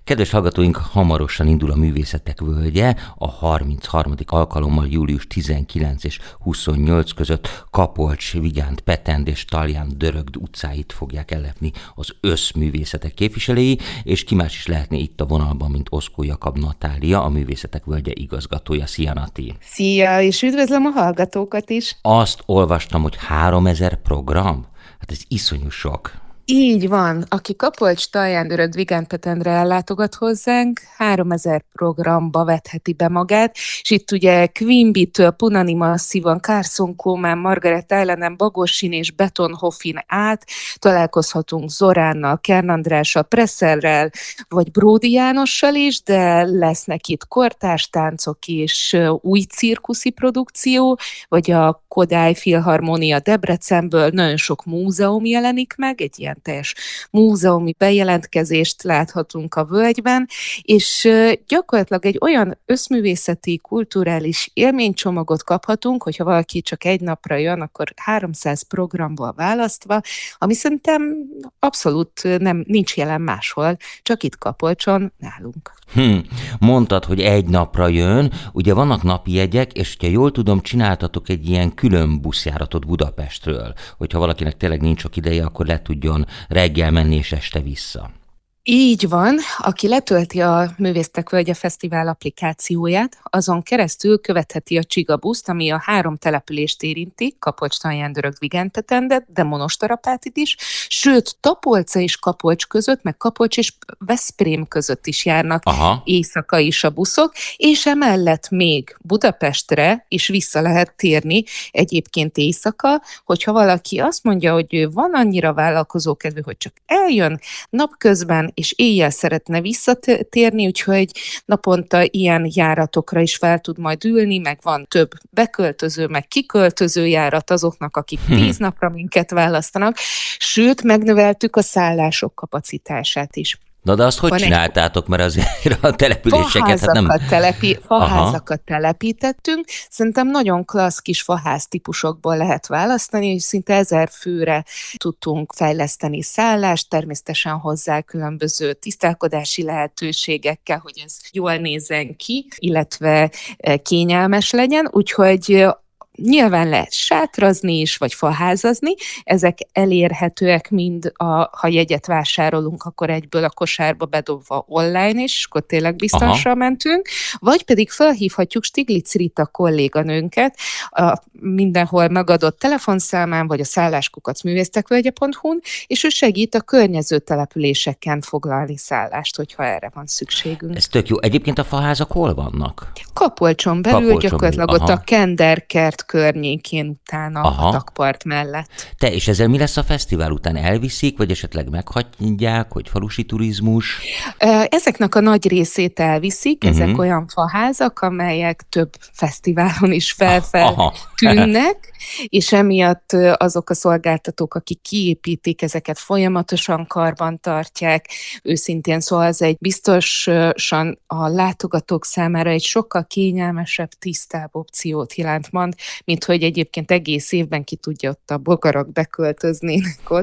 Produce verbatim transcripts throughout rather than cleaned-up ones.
Kedves hallgatóink, hamarosan indul a Művészetek Völgye, a harmincharmadik alkalommal július tizenkilenc és huszonnyolc között Kapolcs, Vigánt, Petend és Talán Dörögd utcáit fogják ellepni az összművészetek képviselői, és ki más is lehetne itt a vonalban, mint Oszkó Jakab Natália, a Művészetek Völgye igazgatója. Szia, Nati! Szia, és üdvözlöm a hallgatókat is! Azt olvastam, hogy háromezer program? Hát ez iszonyú sok. Így van, aki Kapolcs, Talán Dörögd, Vigánt, Petendre ellátogat hozzánk, háromezer programba vetheti be magát, és itt ugye Queen Bee-től Punani Masszívon, Carson Coleman, Margaret Islanen, Bagosin és Betonhoffin át találkozhatunk Zoránnal, Kern Andrással, Presserrel, vagy Bródi Jánossal is, de lesznek itt kortárs táncok és új cirkuszi produkció, vagy a Kodály Filharmónia Debrecenből nagyon sok múzeum jelenik meg, egy ilyen teljes múzeumi bejelentkezést láthatunk a völgyben, és gyakorlatilag egy olyan összművészeti, kulturális élménycsomagot kaphatunk, hogyha valaki csak egy napra jön, akkor háromszáz programból választva, ami szerintem abszolút nem, nincs jelen máshol, csak itt Kapolcson nálunk. Hm, mondtad, hogy egy napra jön, ugye vannak napi jegyek, és hogyha jól tudom, csináltatok egy ilyen külön buszjáratot Budapestről, hogyha valakinek tényleg nincs sok ideje, akkor le tudjon reggel menni és este vissza. Így van, aki letölti a Művészetek Völgye Fesztivál applikációját, azon keresztül követheti a Csigabuszt, ami a három települést érinti, Kapolcs, Talán Dörögd, Vigánt, Petendet, de Monostorapátit is, sőt, Tapolca és Kapolcs között, meg Kapolcs és Veszprém között is járnak Aha. éjszaka is a buszok, és emellett még Budapestre is vissza lehet térni egyébként éjszaka, hogyha valaki azt mondja, hogy ő van annyira vállalkozókedvű, hogy csak eljön napközben, és éjjel szeretne visszatérni, úgyhogy naponta ilyen járatokra is fel tud majd ülni, meg van több beköltöző, meg kiköltöző járat azoknak, akik tíz napra minket választanak, sőt, megnöveltük a szállások kapacitását is. Na de azt hogy van csináltátok, egy... mert azért a településeket... Hát nem... telepi... Faházakat telepítettünk. Szerintem nagyon klassz kis faház típusokból lehet választani, és szinte ezer főre tudtunk fejleszteni szállást, természetesen hozzá különböző tisztálkodási lehetőségekkel, hogy ez jól nézzen ki, illetve kényelmes legyen, úgyhogy nyilván lehet sátrazni is, vagy faházazni, ezek elérhetőek mind, a, ha jegyet vásárolunk, akkor egyből a kosárba bedobva online is, és akkor tényleg biztonságra mentünk, vagy pedig felhívhatjuk Stiglitz Rita kolléganőnket a mindenhol megadott telefonszámán, vagy a szálláskukac művésztekvölgye pont hu-n, és ő segít a környező településeken foglalni szállást, hogyha erre van szükségünk. Ez tök jó. Egyébként a faházak hol vannak? Kapolcson belül, Kapolcson gyakorlatilag belül. Ott a Kenderkert környékén utána Aha. a takpart mellett. Te, és ezzel mi lesz a fesztivál után? Elviszik, vagy esetleg meghagyják, hogy falusi turizmus? Ezeknek a nagy részét elviszik, uh-huh. ezek olyan faházak, amelyek több fesztiválon is felfel tűnnek, és emiatt azok a szolgáltatók, akik kiépítik, ezeket folyamatosan karban tartják, őszintén, szóval ez egy biztosan a látogatók számára egy sokkal kényelmesebb, tisztább opciót jelent mond, mint hogy egyébként egész évben ki tudja ott a bogarak beköltöznének ott.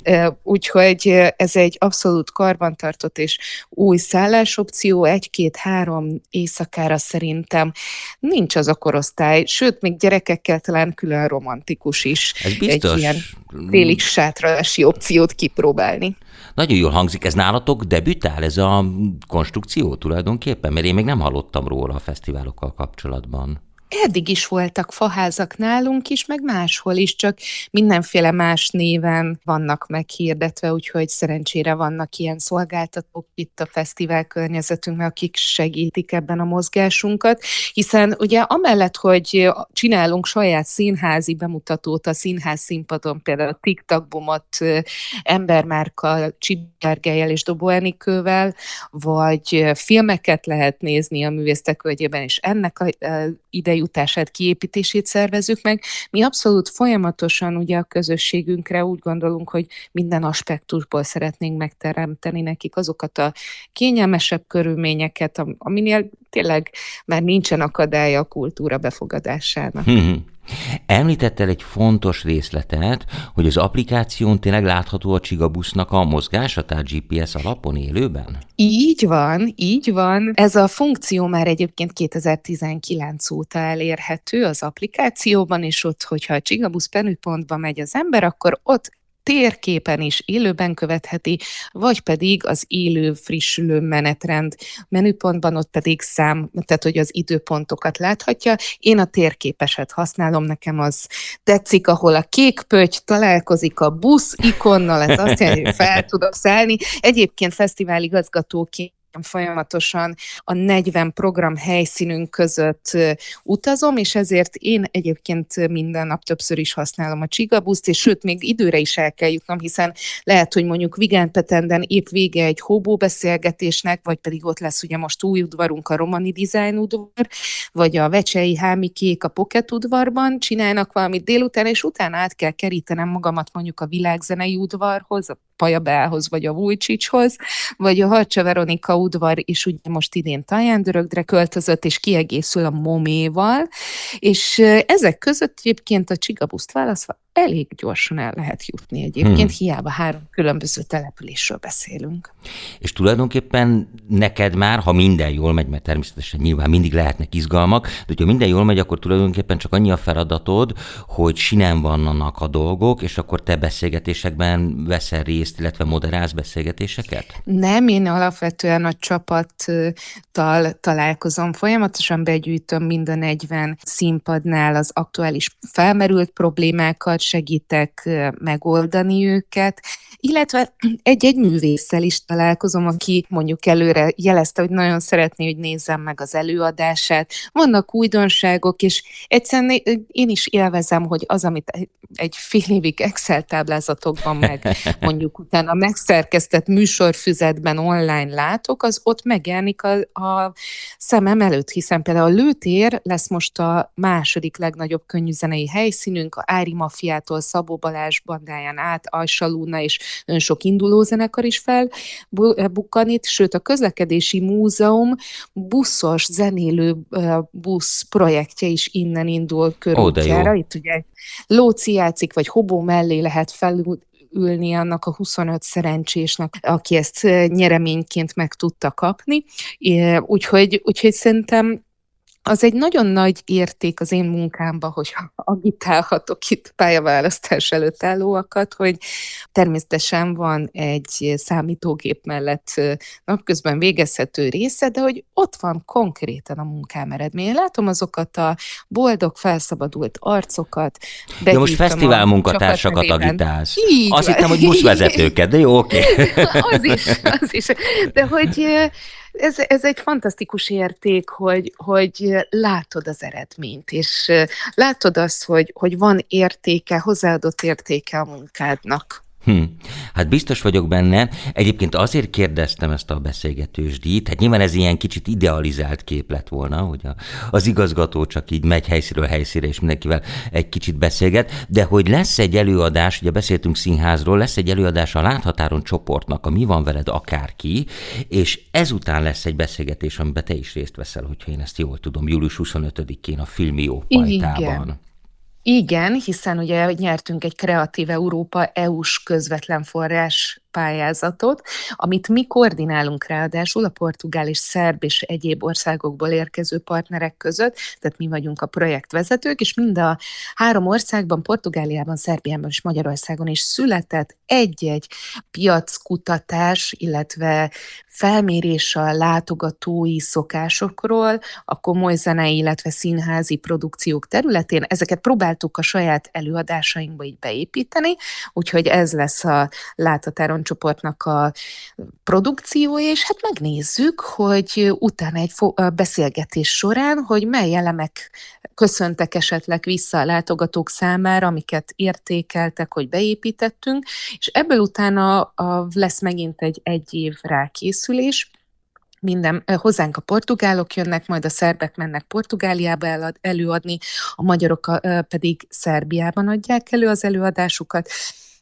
Úgyhogy ez egy abszolút karbantartott és új szállásopció, egy-két-három éjszakára szerintem nincs az a korosztály, sőt, még gyerekekkel talán külön romantikus is. Ez biztos. Egy ilyen félig sátralási opciót kipróbálni. Nagyon jól hangzik. Ez nálatok debütál, ez a konstrukció tulajdonképpen? Mert én még nem hallottam róla a fesztiválokkal kapcsolatban. Eddig is voltak faházak nálunk is, meg máshol is, csak mindenféle más néven vannak meghirdetve, úgyhogy szerencsére vannak ilyen szolgáltatók itt a fesztivál környezetünkben, akik segítik ebben a mozgásunkat, hiszen ugye amellett, hogy csinálunk saját színházi bemutatót a színház színpadon, például a TikTok-bumot Embermárkkal, Csibergellyel és Dobó Enikővel, vagy filmeket lehet nézni a Művészetek Völgyében, és ennek a idejutását, kiépítését szervezzük meg. Mi abszolút folyamatosan ugye a közösségünkre úgy gondolunk, hogy minden aspektusból szeretnénk megteremteni nekik azokat a kényelmesebb körülményeket, aminél tényleg már nincsen akadálya a kultúra befogadásának. Hmm. Említettel egy fontos részletet, hogy az applikáción tényleg látható a Csigabusznak a mozgása, tehát gé pé es alapon élőben? Így van, így van. Ez a funkció már egyébként kétezer-tizenkilenc óta elérhető az applikációban, és ott, hogyha a Csigabusz menüpontba megy az ember, akkor ott térképen is élőben követheti, vagy pedig az élő frissülő menetrend menüpontban, ott pedig szám, tehát hogy az időpontokat láthatja. Én a térképeset használom, nekem az tetszik, ahol a kék pötty találkozik a busz ikonnal, ez azt jelenti, hogy fel tudok szállni. Egyébként fesztiváligazgatóként folyamatosan a negyven program helyszínünk között utazom, és ezért én egyébként minden nap többször is használom a Csigabuszt, és sőt, még időre is el kell jutnom, hiszen lehet, hogy mondjuk Vigántpetenden épp vége egy hóbóbeszélgetésnek, vagy pedig ott lesz ugye most új udvarunk, a Romani Design udvar, vagy a Vecsei Hámikék a Pocket udvarban csinálnak valamit délután, és utána át kell kerítenem magamat mondjuk a Világzenei udvarhoz, a Pajabelhoz, vagy a Vujcsicshoz, vagy a Harcsa Veronika udvar is ugye most idén Taján-Dörögdre költözött, és kiegészül a Moméval, és ezek között egyébként a Csigabuszt választva elég gyorsan el lehet jutni egyébként, hmm. hiába három különböző településről beszélünk. És tulajdonképpen neked már, ha minden jól megy, mert természetesen nyilván mindig lehetnek izgalmak, de hogyha minden jól megy, akkor tulajdonképpen csak annyi a feladatod, hogy sinen vannak a dolgok, és akkor te beszélgetésekben veszel részt, illetve moderálsz beszélgetéseket? Nem, én alapvetően a csapattal találkozom, folyamatosan begyűjtöm mind a negyven színpadnál az aktuális felmerült problémákat, segítek megoldani őket, illetve egy-egy művésszel is találkozom, aki mondjuk előre jelezte, hogy nagyon szeretné, hogy nézzem meg az előadását. Vannak újdonságok, és egyszerűen én is élvezem, hogy az, amit egy fél évig Excel táblázatokban meg mondjuk utána megszerkesztett műsorfüzetben online látok, az ott megjelenik a, a szemem előtt, hiszen például a Lőtér lesz most a második legnagyobb könnyűzenei helyszínünk, a Ári Mafiától Szabó Balázs bandáján át, Ajsa Luna és ön sok induló zenekar is felbukkan itt, sőt a Közlekedési Múzeum buszos, zenélő busz projektje is innen indul körútjára. Oh, itt ugye Lóci játszik, vagy Hobó mellé lehet felülni annak a huszonöt szerencsésnek, aki ezt nyereményként meg tudta kapni. Úgyhogy, úgyhogy szerintem az egy nagyon nagy érték az én munkámban, hogy agitálhatok itt pályaválasztás előtt állóakat, hogy természetesen van egy számítógép mellett napközben végezhető része, de hogy ott van konkrétan a munkám eredménye. Látom azokat a boldog, felszabadult arcokat. De most fesztivál munkatársakat agitálsz. Így Azt van. Hittem, hogy buszvezetőket, de jó, oké. Okay. az is, az is. De hogy... Ez, ez egy fantasztikus érték, hogy, hogy látod az eredményt, és látod azt, hogy, hogy van értéke, hozzáadott értéke a munkádnak. Hm. Hát biztos vagyok benne. Egyébként azért kérdeztem ezt a beszélgetős díjt, hát nyilván ez ilyen kicsit idealizált kép lett volna, hogy a, az igazgató csak így megy helyszínről helyszínre, és mindenkivel egy kicsit beszélget, de hogy lesz egy előadás, ugye beszéltünk színházról, lesz egy előadás a Láthatáron csoportnak, a Mi van veled akárki, és ezután lesz egy beszélgetés, amiben te is részt veszel, hogyha én ezt jól tudom, július huszonötödikén a Filmió Pajtában. Igen. Igen, hiszen ugye nyertünk egy Kreatív Európa é u-s közvetlen forrás pályázatot, amit mi koordinálunk ráadásul a portugál és szerb és egyéb országokból érkező partnerek között, tehát mi vagyunk a projektvezetők, és mind a három országban, Portugáliában, Szerbiában és Magyarországon is született egy-egy piackutatás, illetve felmérés a látogatói szokásokról, a komoly zenei, illetve színházi produkciók területén. Ezeket próbáltuk a saját előadásainkba így beépíteni, úgyhogy ez lesz a Láthatáron csoportnak a produkciója, és hát megnézzük, hogy utána egy beszélgetés során, hogy mely elemek köszöntek esetleg vissza a látogatók számára, amiket értékeltek, hogy beépítettünk, és ebből utána a, lesz megint egy egy év rákészülés. Minden, hozzánk a portugálok jönnek, majd a szerbek mennek Portugáliába előadni, a magyarok pedig Szerbiában adják elő az előadásukat,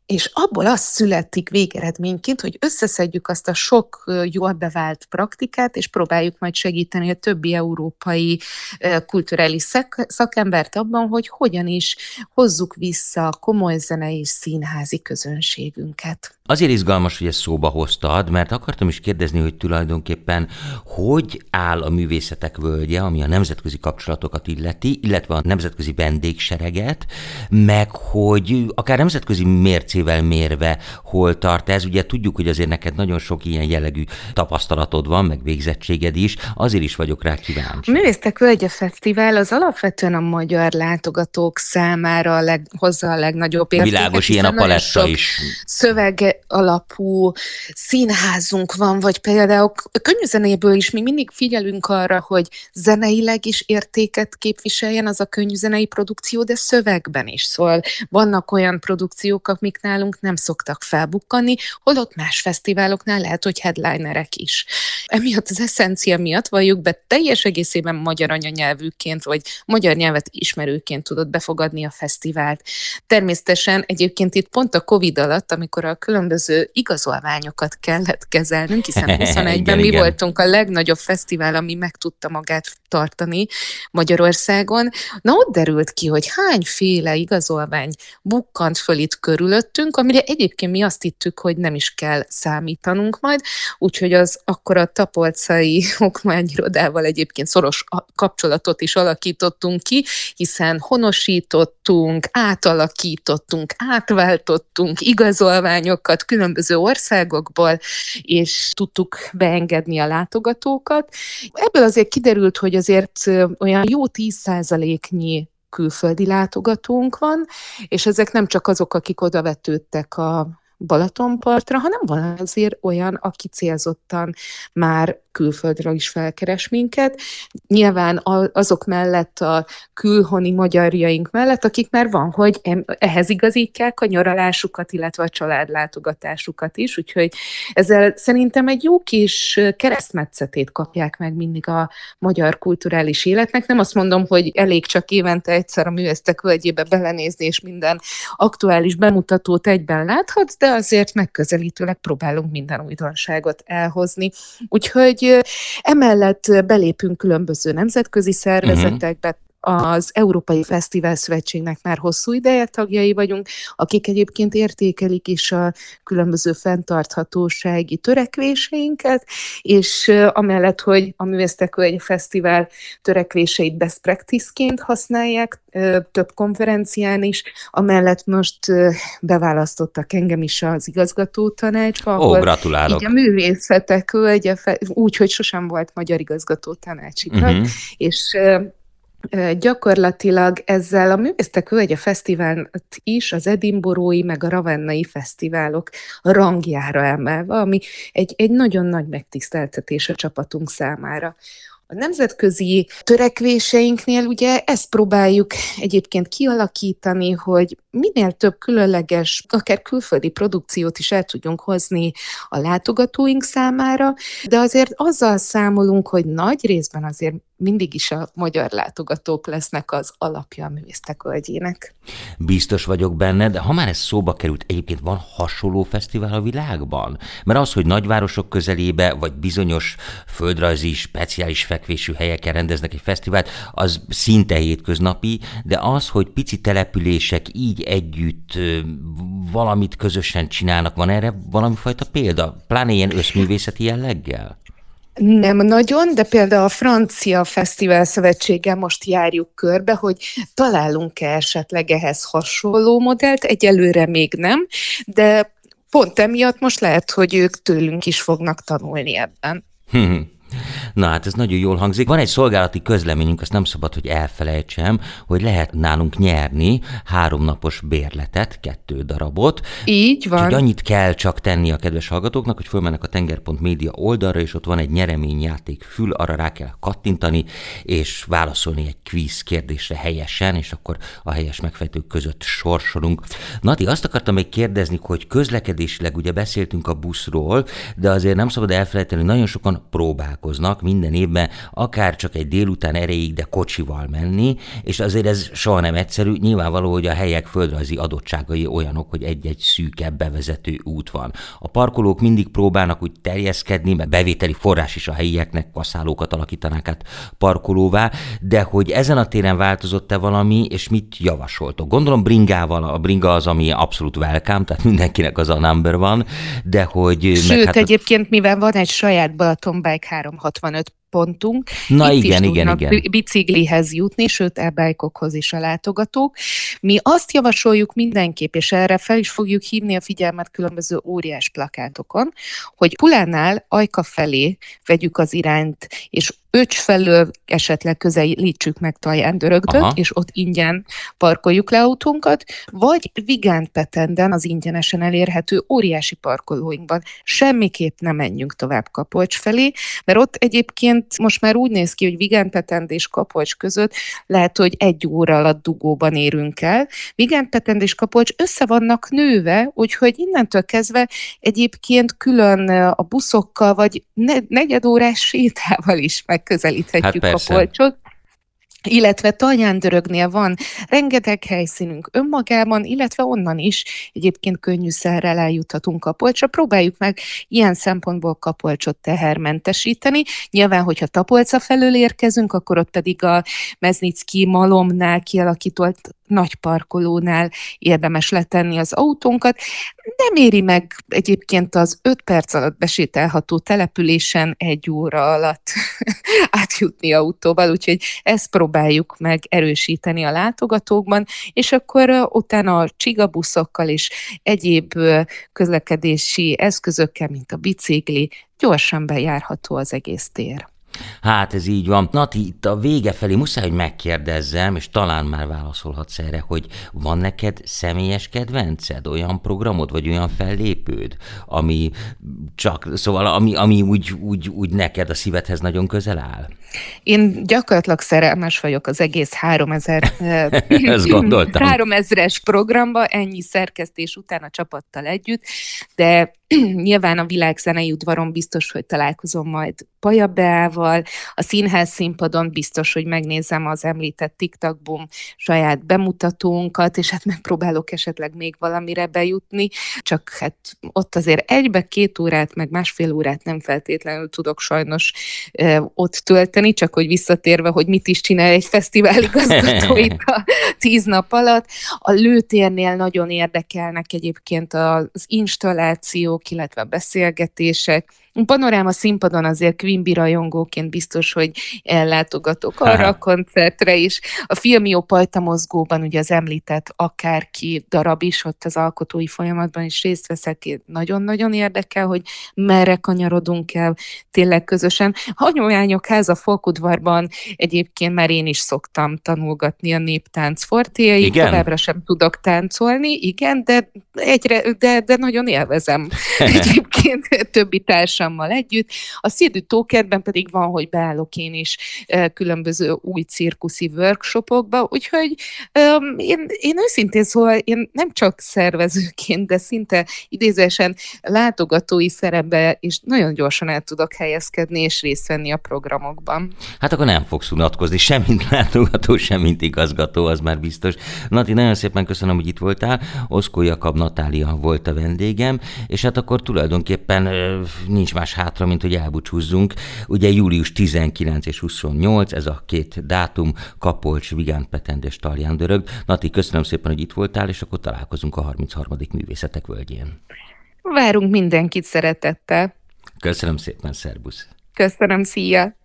és abból az születik végeredményként, hogy összeszedjük azt a sok jól bevált praktikát, és próbáljuk majd segíteni a többi európai kulturális szakembert abban, hogy hogyan is hozzuk vissza a komoly zenei és színházi közönségünket. Azért izgalmas, hogy ezt szóba hoztad, mert akartam is kérdezni, hogy tulajdonképpen hogy áll a Művészetek Völgye, ami a nemzetközi kapcsolatokat illeti, illetve a nemzetközi vendégsereget, meg hogy akár nemzetközi mércével mérve hol tart ez. Ugye tudjuk, hogy azért neked nagyon sok ilyen jellegű tapasztalatod van, meg végzettséged is, azért is vagyok rá kíváncsi. A Művészetek Völgye Fesztivál az alapvetően a magyar látogatók számára a leg, hozza a legnagyobb értéket. Világos, ilyen a paletta is. Szöveg alapú színházunk van, vagy például a könnyűzenéből is mi mindig figyelünk arra, hogy zeneileg is értéket képviseljen az a könnyűzenei produkció, de szövegben is. Szóval vannak olyan produkciók, amik nálunk nem szoktak felbukkani, holott más fesztiváloknál lehet, hogy headlinerek is. Emiatt az eszencia miatt valljuk be, teljes egészében magyar anyanyelvűként, vagy magyar nyelvet ismerőként tudod befogadni a fesztivált. Természetesen egyébként itt pont a Covid alatt, amikor a különböző igazolványokat kellett kezelnünk, hiszen huszonegyben igen, mi igen. voltunk a legnagyobb fesztivál, ami meg tudta magát tartani Magyarországon. Na ott derült ki, hogy hányféle igazolvány bukkant föl itt körülöttünk, amire egyébként mi azt hittük, hogy nem is kell számítanunk majd, úgyhogy az akkor a tapolcai okmányirodával egyébként szoros kapcsolatot is alakítottunk ki, hiszen honosítottunk, átalakítottunk, átváltottunk igazolványokat különböző országokból, és tudtuk beengedni a látogatókat. Ebből azért kiderült, hogy azért olyan jó tíz százaléknyi külföldi látogatónk van, és ezek nem csak azok, akik odavetődtek a Balatonpartra, hanem van azért olyan, aki célzottan már külföldről is felkeres minket. Nyilván azok mellett, a külhoni magyarjaink mellett, akik már van, hogy ehhez igazítják a nyaralásukat, illetve a családlátogatásukat is, úgyhogy ezzel szerintem egy jó kis keresztmetszetét kapják meg mindig a magyar kulturális életnek. Nem azt mondom, hogy elég csak évente egyszer a Művészetek Völgyébe belenézni, és minden aktuális bemutatót egyben láthatsz, de azért megközelítőleg próbálunk minden újdonságot elhozni. Úgyhogy emellett belépünk különböző nemzetközi szervezetekbe, uh-huh. Az Európai Fesztivál Szövetségnek már hosszú ideje tagjai vagyunk, akik egyébként értékelik is a különböző fenntarthatósági törekvéseinket, és amellett, hogy a Művészetek Völgye Fesztivál törekvéseit best practice-ként használják több konferencián is, amellett most beválasztottak engem is az igazgatótanácsba. Ó, gratulálok! Így a Művészetek Völgye, úgy, hogy sosem volt magyar igazgatótanácsi tag, uh-huh. és gyakorlatilag ezzel a Művészetek Völgye Fesztivált is az edinburghi meg a ravennai fesztiválok rangjára emelve, ami egy, egy nagyon nagy megtiszteltetés a csapatunk számára. A nemzetközi törekvéseinknél ugye ezt próbáljuk egyébként kialakítani, hogy minél több különleges, akár külföldi produkciót is el tudjunk hozni a látogatóink számára, de azért azzal számolunk, hogy nagy részben azért mindig is a magyar látogatók lesznek az alapja a Művészetek Völgyének. Biztos vagyok benne, de ha már ez szóba került, egyébként van hasonló fesztivál a világban? Mert az, hogy nagyvárosok közelébe, vagy bizonyos földrajzi, speciális fekvésű helyeken rendeznek egy fesztivált, az szinte hétköznapi, de az, hogy pici települések így együtt valamit közösen csinálnak, van erre valami fajta példa? Pláne ilyen összművészeti jelleggel? Nem nagyon, de például a Francia Fesztivál Szövetséggel most járjuk körbe, hogy találunk-e esetleg ehhez hasonló modellt, egyelőre még nem, de pont emiatt most lehet, hogy ők tőlünk is fognak tanulni ebben. Na hát ez nagyon jól hangzik. Van egy szolgálati közleményünk, azt nem szabad, hogy elfelejtsem, hogy lehet nálunk nyerni háromnapos bérletet, kettő darabot. Így van. Úgyhogy annyit kell csak tenni a kedves hallgatóknak, hogy fölmennek a tenger pont média oldalra, és ott van egy nyereményjáték fül, arra rá kell kattintani, és válaszolni egy kvíz kérdésre helyesen, és akkor a helyes megfejtők között sorsolunk. Nati, azt akartam még kérdezni, hogy közlekedésileg ugye beszéltünk a buszról, de azért nem szabad elfelejteni, hogy nagyon sokan próbálkoznak, minden évben akár csak egy délután erejéig, de kocsival menni, és azért ez soha nem egyszerű. Nyilvánvaló, hogy a helyek földrajzi adottságai olyanok, hogy egy-egy szűkebb bevezető út van. A parkolók mindig próbálnak úgy terjeszkedni, mert bevételi forrás is a helyieknek, kaszálókat alakítanák át parkolóvá, de hogy ezen a téren változott-e valami, és mit javasoltok? Gondolom bringával, a bringa az, ami abszolút welcome, tehát mindenkinek az a number van, de hogy... Sőt, hát egyébként, mivel van egy saját Balaton Bike háromszázhatvanöt pontunk. Na Itt igen, is igen, tudnak igen. biciklihez jutni, sőt e-bike-okhoz is a látogatók. Mi azt javasoljuk mindenképp, és erre fel is fogjuk hívni a figyelmet különböző óriás plakátokon, hogy Pulánál Ajka felé vegyük az irányt, és Öcs felől esetleg közelítsük meg Taján-Dörögdöt, Aha. és ott ingyen parkoljuk le autónkat, vagy Vigánt-Petenden az ingyenesen elérhető óriási parkolóinkban. Semmiképp nem menjünk tovább Kapolcs felé, mert ott egyébként most már úgy néz ki, hogy Vigánt-Petend és Kapolcs között lehet, hogy egy óra alatt dugóban érünk el. Vigánt-Petend és Kapolcs össze vannak nőve, úgyhogy innentől kezdve egyébként külön a buszokkal, vagy negyedórás sétával is megközelíthetjük Hát a Kapolcsot. Illetve Taján-Dörögnél van rengeteg helyszínünk önmagában, illetve onnan is egyébként könnyűszerrel eljuthatunk Kapolcsra. Próbáljuk meg ilyen szempontból Kapolcsot tehermentesíteni. Nyilván, hogyha Tapolca felől érkezünk, akkor ott pedig a Meznicki Malomnál kialakított nagy parkolónál érdemes letenni az autónkat. Nem éri meg egyébként az öt perc alatt besétálható településen egy óra alatt átjutni autóval, úgyhogy ezt próbáljuk meg erősíteni a látogatókban, és akkor utána a csigabuszokkal és egyéb közlekedési eszközökkel, mint a bicikli, gyorsan bejárható az egész tér. Hát ez így van. Nati, itt a vége felé muszáj, hogy megkérdezzem, és talán már válaszolhatsz erre, hogy van neked személyes kedvenced, olyan programod, vagy olyan fellépőd, ami csak, szóval ami, ami úgy, úgy, úgy neked a szívedhez nagyon közel áll? Én gyakorlatilag szerelmes vagyok az egész háromezer Ezt gondoltam. háromezres programba, ennyi szerkesztés után a csapattal együtt, de nyilván a világzenei udvaron biztos, hogy találkozom majd Paja Beával, a színház színpadon biztos, hogy megnézem az említett TikTok Boom saját bemutatónkat, és hát megpróbálok esetleg még valamire bejutni, csak hát ott azért egybe-két órát, meg másfél órát nem feltétlenül tudok sajnos e, ott tölteni, csak hogy visszatérve, hogy mit is csinál egy fesztivál igazgató itt a tíz nap alatt. A lőtérnél nagyon érdekelnek egyébként az installációk, illetve a beszélgetések. Panoráma színpadon azért Quimby rajongóként biztos, hogy ellátogatok arra a koncertre is. A Filmjó Pajtamozgóban ugye az említett akárki darab is, ott az alkotói folyamatban is részt veszek. Nagyon-nagyon érdekel, hogy merre kanyarodunk el tényleg közösen. Hagyományok háza Folkudvarban egyébként már én is szoktam tanulgatni a néptánc fortéjait. Továbbra sem tudok táncolni, igen, de, egyre, de, de nagyon élvezem egyébként többi társam együtt. A Szédű Tókertben pedig van, hogy beállok én is különböző új cirkuszi workshopokba, úgyhogy um, én, én őszintén szóval én nem csak szervezőként, de szinte idézősen látogatói szerepbe és nagyon gyorsan el tudok helyezkedni és részt venni a programokban. Hát akkor nem fogsz unatkozni, sem mint látogató, sem mint igazgató, az már biztos. Nati, nagyon szépen köszönöm, hogy itt voltál. Oszkó Jakab Natália volt a vendégem, és hát akkor tulajdonképpen nincs más hátra, mint hogy elbúcsúzzunk. Ugye július tizenkilenc és huszonnyolc, ez a két dátum, Kapolcs, Vigánt-Petend és Taján-Dörög. Nati, köszönöm szépen, hogy itt voltál, és akkor találkozunk a harmincharmadik Művészetek Völgyén. Várunk mindenkit szeretettel. Köszönöm szépen, szervusz! Köszönöm, szia!